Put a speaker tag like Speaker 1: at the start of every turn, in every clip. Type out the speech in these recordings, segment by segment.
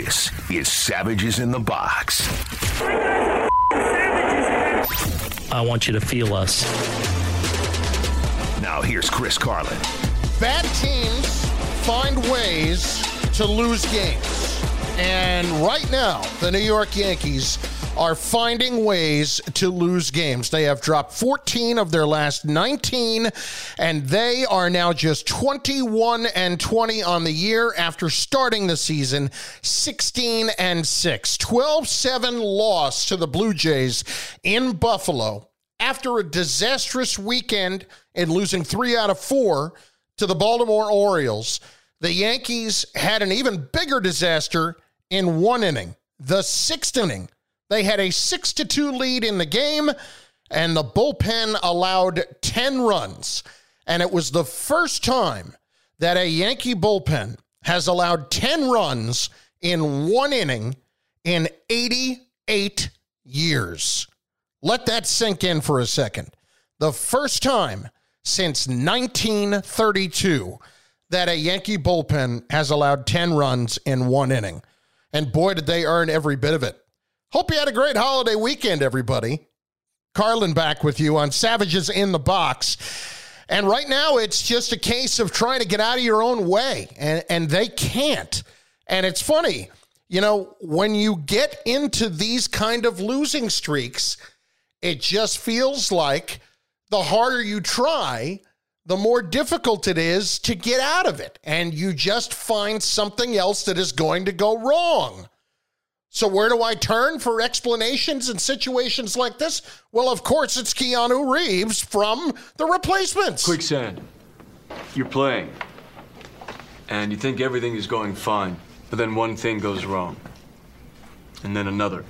Speaker 1: This is Savages in the Box.
Speaker 2: I want you to feel us.
Speaker 1: Now here's Chris Carlin.
Speaker 3: Bad teams find ways to lose games. And right now, the New York Yankees are finding ways to lose games. They have dropped 14 of their last 19, and they are now just 21-20 on the year after starting the season 16-6. 12-7 loss to the Blue Jays in Buffalo after a disastrous weekend in losing 3 out of 4 to the Baltimore Orioles. The Yankees had an even bigger disaster in one inning, the 6th inning. They had a 6-2 lead in the game, and the bullpen allowed 10 runs. And it was the first time that a Yankee bullpen has allowed 10 runs in one inning in 88 years. Let that sink in for a second. The first time since 1932 that a Yankee bullpen has allowed 10 runs in one inning. And boy, did they earn every bit of it. Hope you had a great holiday weekend, everybody. Carlin back with you on Savages in the Box. And right now, it's just a case of trying to get out of your own way, and they can't. And it's funny, you know, when you get into these kind of losing streaks, it just feels like the harder you try, the more difficult it is to get out of it. And you just find something else that is going to go wrong. So where do I turn for explanations in situations like this? Well, of course, it's Keanu Reeves from The Replacements.
Speaker 4: Quicksand, you're playing, and you think everything is going fine, but then one thing goes wrong, and then another,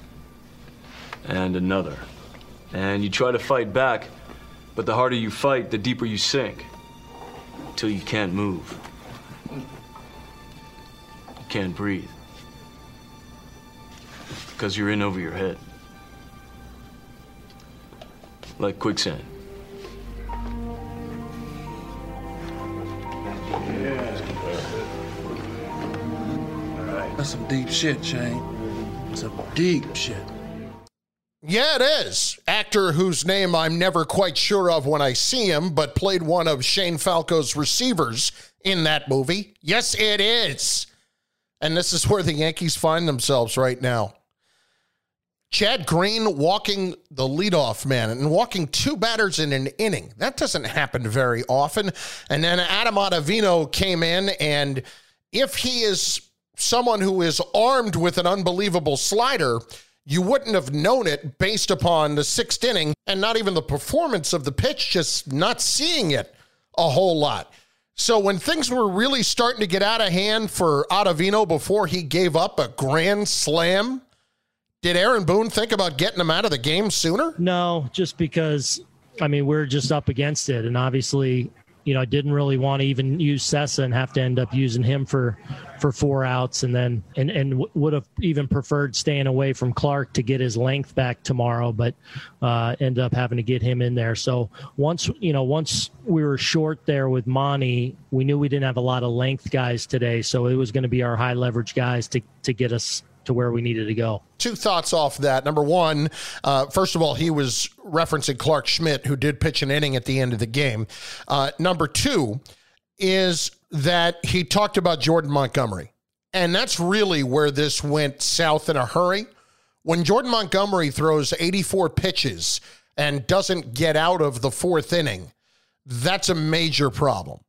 Speaker 4: and another. And you try to fight back, but the harder you fight, the deeper you sink, until you can't move. You can't breathe. Because you're in over your head. Like quicksand.
Speaker 5: That's some deep shit, Shane. Some deep shit.
Speaker 3: Yeah, it is. Actor whose name I'm never quite sure of when I see him, but played one of Shane Falco's receivers in that movie. Yes, it is. And this is where the Yankees find themselves right now. Chad Green walking the leadoff man and walking 2 batters in an inning. That doesn't happen very often. And then Adam Ottavino came in, and if he is someone who is armed with an unbelievable slider, you wouldn't have known it based upon the 6th inning and not even the performance of the pitch, just not seeing it a whole lot. So when things were really starting to get out of hand for Ottavino before he gave up a grand slam, did Aaron Boone think about getting him out of the game sooner?
Speaker 2: No, just because, I mean, we're just up against it. And obviously, you know, I didn't really want to even use Sessa and have to end up using him for 4 outs, and then and would have even preferred staying away from Clark to get his length back tomorrow, but ended up having to get him in there. So once we were short there with Monty, we knew we didn't have a lot of length guys today, so it was going to be our high leverage guys to get us to where we needed to go.
Speaker 3: 2 thoughts off that. Number one, first of all, he was referencing Clark Schmidt, who did pitch an inning at the end of the game. Number 2 is that he talked about Jordan Montgomery. And that's really where this went south in a hurry. When Jordan Montgomery throws 84 pitches and doesn't get out of the 4th inning, that's a major problem.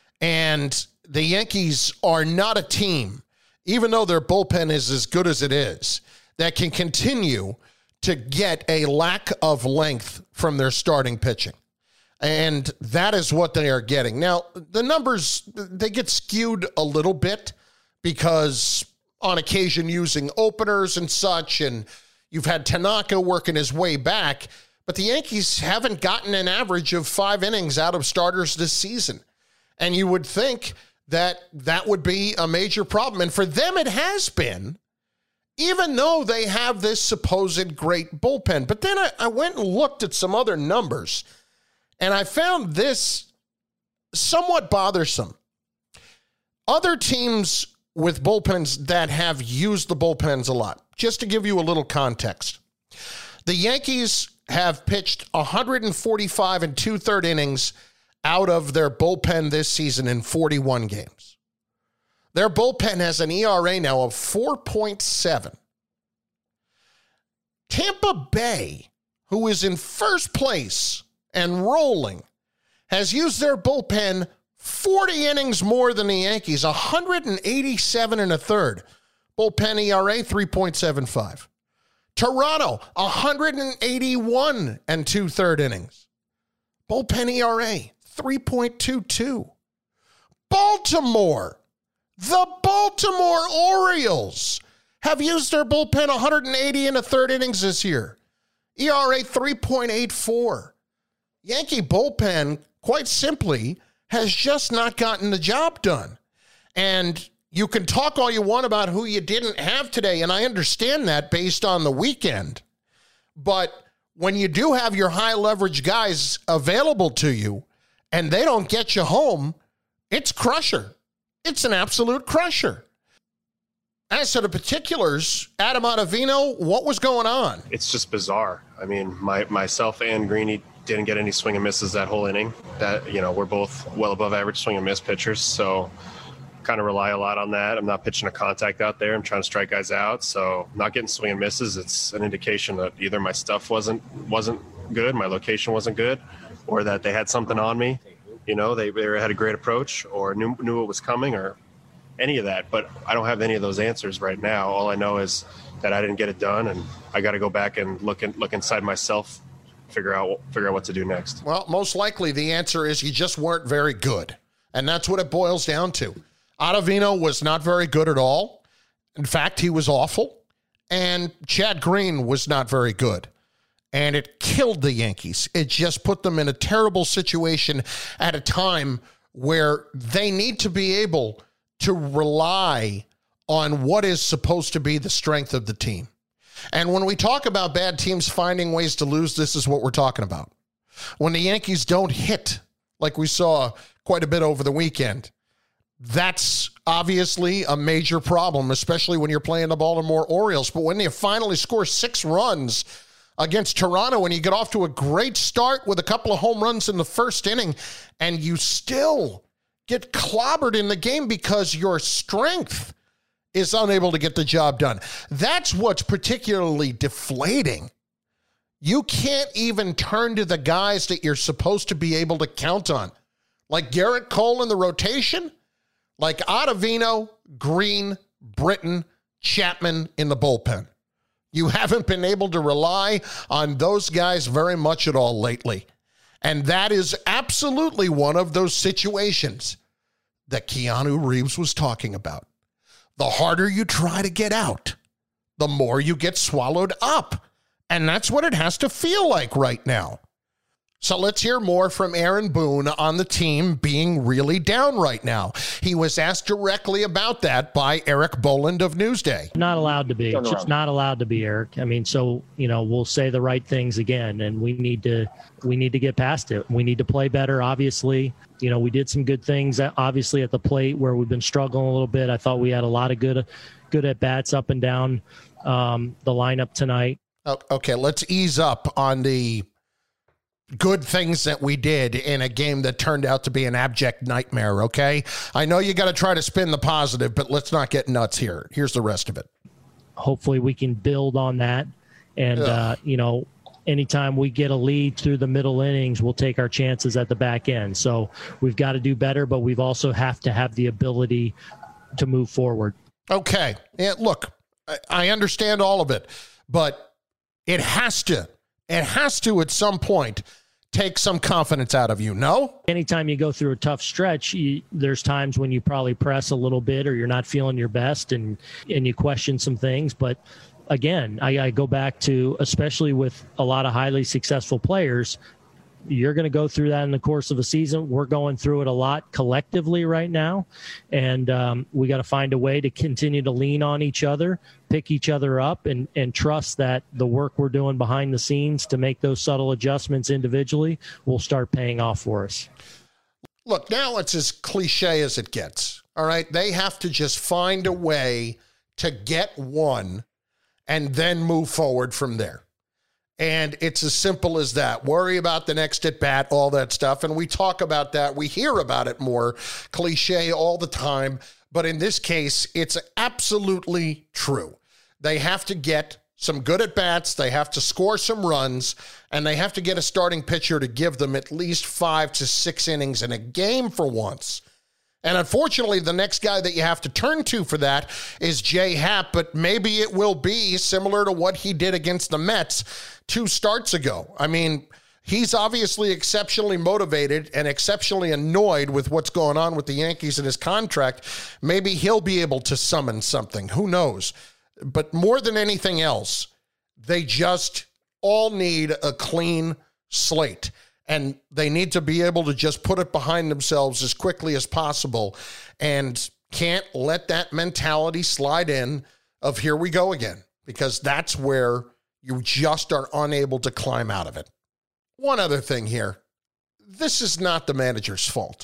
Speaker 3: And the Yankees are not a team, even though their bullpen is as good as it is, that can continue to get a lack of length from their starting pitching. And that is what they are getting. Now, the numbers, they get skewed a little bit because on occasion using openers and such, and you've had Tanaka working his way back, but the Yankees haven't gotten an average of 5 innings out of starters this season. And you would think that that would be a major problem. And for them, it has been, even though they have this supposed great bullpen. But then I went and looked at some other numbers, and I found this somewhat bothersome. Other teams with bullpens that have used the bullpens a lot. Just to give you a little context, the Yankees have pitched 145 and 2/3 innings out of their bullpen this season in 41 games. Their bullpen has an ERA now of 4.7. Tampa Bay, who is in first place and rolling, has used their bullpen 40 innings more than the Yankees, 187 and a third. Bullpen ERA 3.75. Toronto, 181 and 2/3 innings. Bullpen ERA 3.22. Baltimore, the Baltimore Orioles have used their bullpen 180 and a third innings this year. ERA 3.84. Yankee bullpen, quite simply, has just not gotten the job done. And you can talk all you want about who you didn't have today, and I understand that based on the weekend. But when you do have your high leverage guys available to you and they don't get you home, it's crusher. It's an absolute crusher. As to the particulars, Adam Ottavino, what was going on?
Speaker 6: It's just bizarre. I mean, myself and Greeny didn't get any swing and misses that whole inning. That, we're both well above average swing and miss pitchers, so kind of rely a lot on that. I'm not pitching a contact out there. I'm trying to strike guys out, so not getting swing and misses. It's an indication that either my stuff wasn't good, my location wasn't good, or that they had something on me. They had a great approach, or knew it was coming, or any of that. But I don't have any of those answers right now. All I know is that I didn't get it done, and I got to go back and look inside myself, figure out what to do next.
Speaker 3: Well, most likely the answer is you just weren't very good, and that's what it boils down to. Ottavino was not very good at all. In fact, he was awful. And Chad Green was not very good. And it killed the Yankees. It just put them in a terrible situation at a time where they need to be able to rely on what is supposed to be the strength of the team. And when we talk about bad teams finding ways to lose, this is what we're talking about. When the Yankees don't hit, like we saw quite a bit over the weekend, that's obviously a major problem, especially when you're playing the Baltimore Orioles. But when you finally score 6 runs against Toronto and you get off to a great start with a couple of home runs in the first inning, and you still get clobbered in the game because your strength is unable to get the job done. That's what's particularly deflating. You can't even turn to the guys that you're supposed to be able to count on, like Garrett Cole in the rotation, like Ottavino, Green, Britton, Chapman in the bullpen. You haven't been able to rely on those guys very much at all lately. And that is absolutely one of those situations that Keanu Reeves was talking about. The harder you try to get out, the more you get swallowed up. And that's what it has to feel like right now. So let's hear more from Aaron Boone on the team being really down right now. He was asked directly about that by Eric Boland of Newsday.
Speaker 2: Not allowed to be. It's just not allowed to be, Eric. I mean, so, we'll say the right things again, and we need to get past it. We need to play better, obviously. We did some good things, obviously, at the plate where we've been struggling a little bit. I thought we had a lot of good at-bats up and down the lineup tonight.
Speaker 3: Okay, let's ease up on the good things that we did in a game that turned out to be an abject nightmare, okay? I know you got to try to spin the positive, but let's not get nuts here. Here's the rest of it.
Speaker 2: Hopefully we can build on that. And, anytime we get a lead through the middle innings, we'll take our chances at the back end. So we've got to do better, but we've also have to have the ability to move forward.
Speaker 3: Okay. Yeah, look, I understand all of it, but it has to at some point take some confidence out of you, no?
Speaker 2: Anytime you go through a tough stretch, there's times when you probably press a little bit or you're not feeling your best and you question some things. But again, I go back to, especially with a lot of highly successful players, you're going to go through that in the course of a season. We're going through it a lot collectively right now, and we got to find a way to continue to lean on each other, pick each other up, and trust that the work we're doing behind the scenes to make those subtle adjustments individually will start paying off for us.
Speaker 3: Look, now it's as cliche as it gets. All right. They have to just find a way to get one and then move forward from there. And it's as simple as that. Worry about the next at bat, all that stuff. And we talk about that. We hear about it more cliche all the time. But in this case, it's absolutely true. They have to get some good at bats. They have to score some runs, and they have to get a starting pitcher to give them at least 5 to 6 innings in a game for once. And unfortunately, the next guy that you have to turn to for that is Jay Happ, but maybe it will be similar to what he did against the Mets 2 starts ago. I mean, he's obviously exceptionally motivated and exceptionally annoyed with what's going on with the Yankees and his contract. Maybe he'll be able to summon something. Who knows? But more than anything else, they just all need a clean slate. And they need to be able to just put it behind themselves as quickly as possible and can't let that mentality slide in of here we go again, because that's where you just are unable to climb out of it. One other thing here. This is not the manager's fault.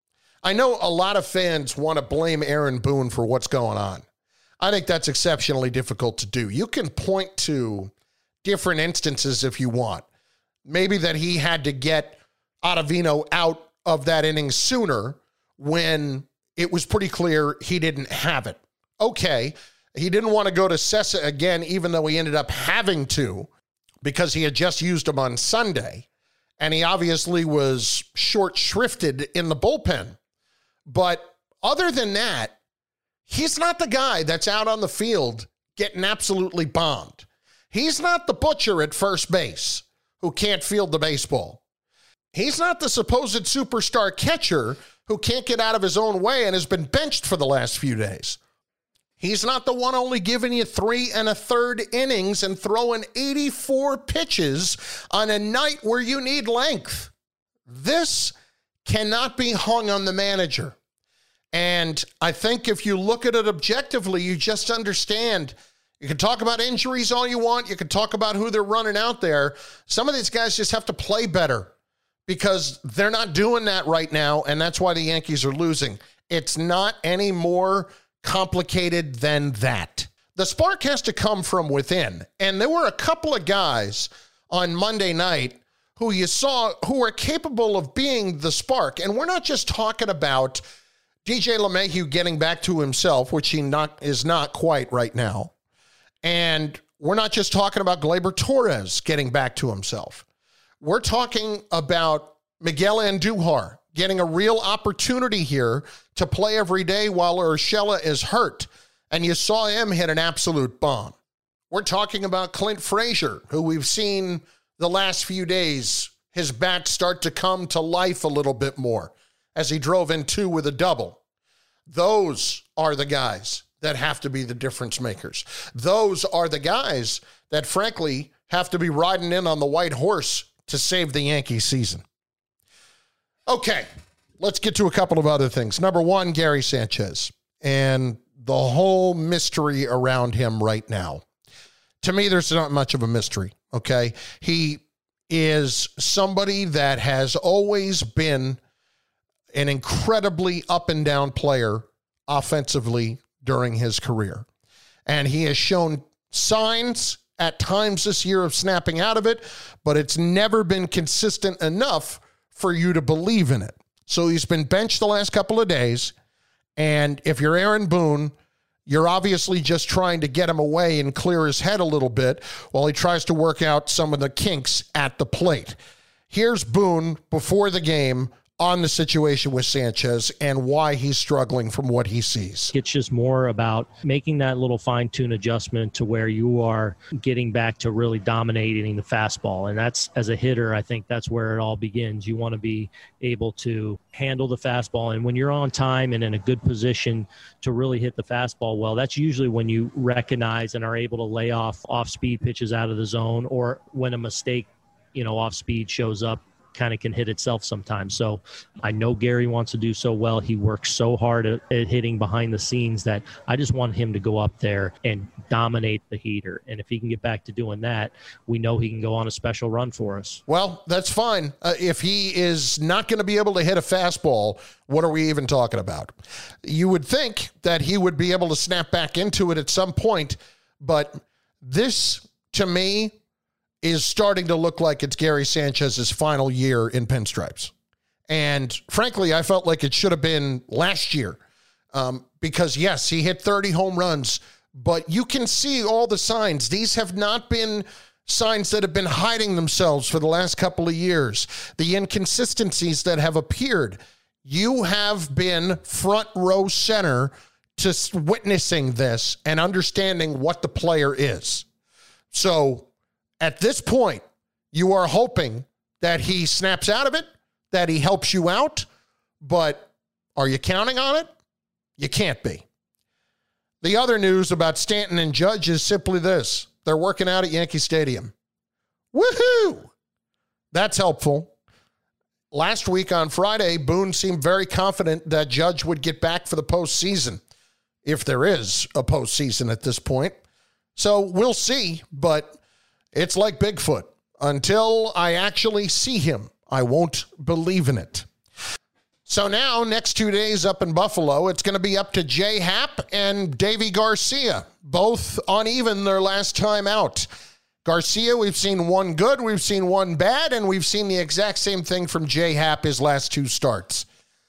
Speaker 3: I know a lot of fans want to blame Aaron Boone for what's going on. I think that's exceptionally difficult to do. You can point to different instances if you want. Maybe that he had to get Ottavino out of that inning sooner when it was pretty clear he didn't have it. Okay, he didn't want to go to Cessa again, even though he ended up having to, because he had just used him on Sunday, and he obviously was short-shrifted in the bullpen. But other than that, he's not the guy that's out on the field getting absolutely bombed. He's not the butcher at first base who can't field the baseball. He's not the supposed superstar catcher who can't get out of his own way and has been benched for the last few days. He's not the one only giving you 3 1/3 innings and throwing 84 pitches on a night where you need length. This cannot be hung on the manager. And I think if you look at it objectively, you just understand. You can talk about injuries all you want. You can talk about who they're running out there. Some of these guys just have to play better because they're not doing that right now, and that's why the Yankees are losing. It's not any more complicated than that. The spark has to come from within, and there were a couple of guys on Monday night who you saw who are capable of being the spark, and we're not just talking about DJ LeMahieu getting back to himself, which he is not quite right now. And we're not just talking about Gleyber Torres getting back to himself. We're talking about Miguel Andujar getting a real opportunity here to play every day while Urshela is hurt. And you saw him hit an absolute bomb. We're talking about Clint Frazier, who we've seen the last few days, his bat start to come to life a little bit more as he drove in 2 with a double. Those are the guys that have to be the difference makers. Those are the guys that, frankly, have to be riding in on the white horse to save the Yankee season. Okay, let's get to a couple of other things. Number one, Gary Sanchez and the whole mystery around him right now. To me, there's not much of a mystery, okay? He is somebody that has always been an incredibly up and down player offensively during his career. And he has shown signs at times this year of snapping out of it, but it's never been consistent enough for you to believe in it. So he's been benched the last couple of days. And if you're Aaron Boone, you're obviously just trying to get him away and clear his head a little bit while he tries to work out some of the kinks at the plate. Here's Boone before the game on the situation with Sanchez and why he's struggling from what he sees.
Speaker 2: It's just more about making that little fine-tune adjustment to where you are getting back to really dominating the fastball. And that's, as a hitter, I think that's where it all begins. You want to be able to handle the fastball. And when you're on time and in a good position to really hit the fastball well, that's usually when you recognize and are able to lay off speed pitches out of the zone, or when a mistake, off speed shows up kind of can hit itself sometimes. So I know Gary wants to do so well. He works so hard at hitting behind the scenes that I just want him to go up there and dominate the heater. And if he can get back to doing that, we know he can go on a special run for us.
Speaker 3: Well, that's fine. If he is not going to be able to hit a fastball, what are we even talking about? You would think that he would be able to snap back into it at some point, but this, to me, is starting to look like it's Gary Sanchez's final year in pinstripes. And frankly, I felt like it should have been last year because, yes, he hit 30 home runs, but you can see all the signs. These have not been signs that have been hiding themselves for the last couple of years. The inconsistencies that have appeared. You have been front row center to witnessing this and understanding what the player is. So at this point, you are hoping that he snaps out of it, that he helps you out, but are you counting on it? You can't be. The other news about Stanton and Judge is simply this. They're working out at Yankee Stadium. Woohoo! That's helpful. Last week on Friday, Boone seemed very confident that Judge would get back for the postseason, if there is a postseason at this point. So we'll see, but it's like Bigfoot. Until I actually see him, I won't believe in it. So now, next 2 days up in Buffalo, it's going to be up to Jay Happ and Davy Garcia, both uneven their last time out. Garcia, we've seen one good, we've seen one bad, and we've seen the exact same thing from Jay Happ his last 2 starts.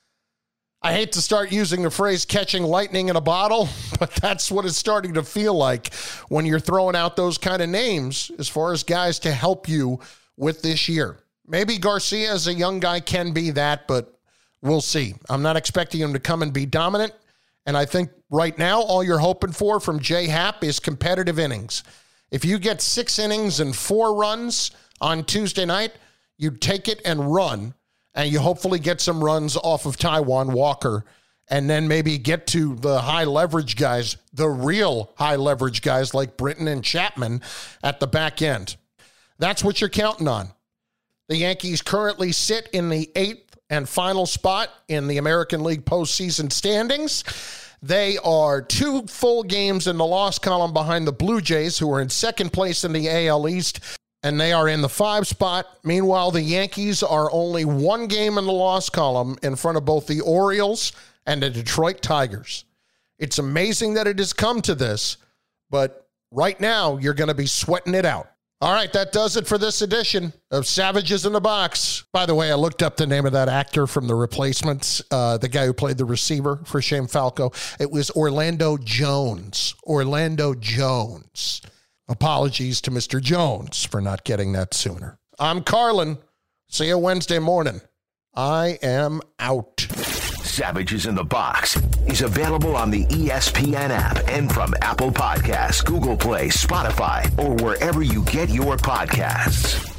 Speaker 3: I hate to start using the phrase catching lightning in a bottle, but that's what it's starting to feel like when you're throwing out those kind of names as far as guys to help you with this year. Maybe Garcia as a young guy can be that, but we'll see. I'm not expecting him to come and be dominant, and I think right now all you're hoping for from Jay Happ is competitive innings. If you get 6 innings and 4 runs on Tuesday night, you take it and run, and you hopefully get some runs off of Taijuan Walker, and then maybe get to the high leverage guys, the real high leverage guys like Britton and Chapman at the back end. That's what you're counting on. The Yankees currently sit in the 8th and final spot in the American League postseason standings. They are 2 full games in the loss column behind the Blue Jays, who are in second place in the AL East, and they are in the 5 spot. Meanwhile, the Yankees are only 1 game in the loss column in front of both the Orioles and the Detroit Tigers. It's amazing that it has come to this, but right now you're going to be sweating it out. All right, that does it for this edition of Savages in the Box. By the way, I looked up the name of that actor from The Replacements, the guy who played the receiver for Shane Falco. It was Orlando Jones. Orlando Jones. Apologies to Mr. Jones for not getting that sooner. I'm Carlin. See you Wednesday morning. I am out.
Speaker 1: Savages in the Box is available on the ESPN app and from Apple Podcasts, Google Play, Spotify, or wherever you get your podcasts.